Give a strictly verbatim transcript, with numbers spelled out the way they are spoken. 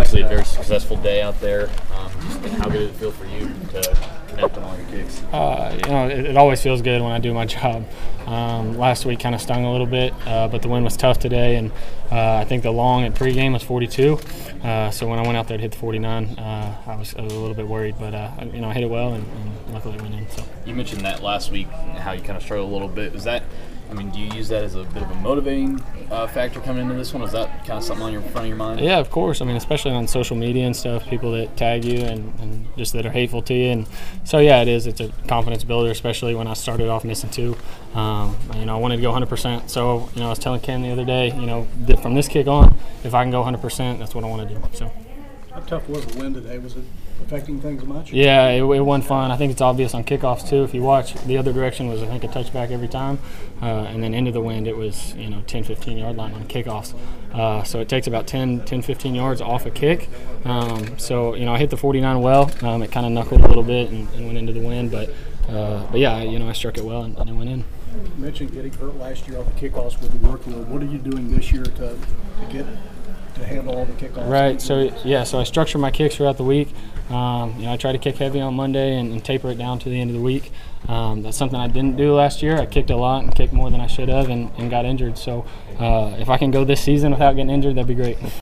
obviously a very successful day out there. Um, just how good did it feel for you to connect on all your kicks? Uh, you know, it, it always feels good when I do my job. Um, last week kind of stung a little bit, uh, but the wind was tough today, and uh, I think the long at pregame was forty-two. Uh, so when I went out there to hit the forty-nine, uh, I, was, I was a little bit worried, but uh, you know, I hit it well, and, and luckily it went in. So you mentioned that last week, how you kind of struggled a little bit. Was that? I mean, do you use that as a bit of a motivating uh, factor coming into this one? Was that kind of something on your front of your mind? Yeah, of course. I mean, especially on social media and stuff, people that tag you and, and just that are hateful to you. And so, yeah, it is. It's a confidence builder, especially when I started off missing two. Um, you know, I wanted to go one hundred percent. So, you know, I was telling Ken the other day, you know, that from this kick on, if I can go one hundred percent, that's what I want to do. So. How tough was the wind today? Was it affecting things much? Yeah, it, it wasn't fun. I think it's obvious on kickoffs too. If you watch, the other direction was, I think, a touchback every time. Uh, and then into the wind, it was, you know, ten, fifteen yard line on kickoffs. Uh, so it takes about ten, fifteen yards off a kick. Um, so, you know, I hit the forty-nine well. Um, it kind of knuckled a little bit and, and went into the wind. But, uh, but yeah, you know, I struck it well and, and it went in. You mentioned getting hurt last year off the kickoffs with the workload. What are you doing this year to, to get to handle all the kickoffs? Right. So yeah. So I structure my kicks throughout the week. Um, you know, I try to kick heavy on Monday and, and taper it down to the end of the week. Um, that's something I didn't do last year. I kicked a lot and kicked more than I should have, and, and got injured. So uh, if I can go this season without getting injured, that'd be great.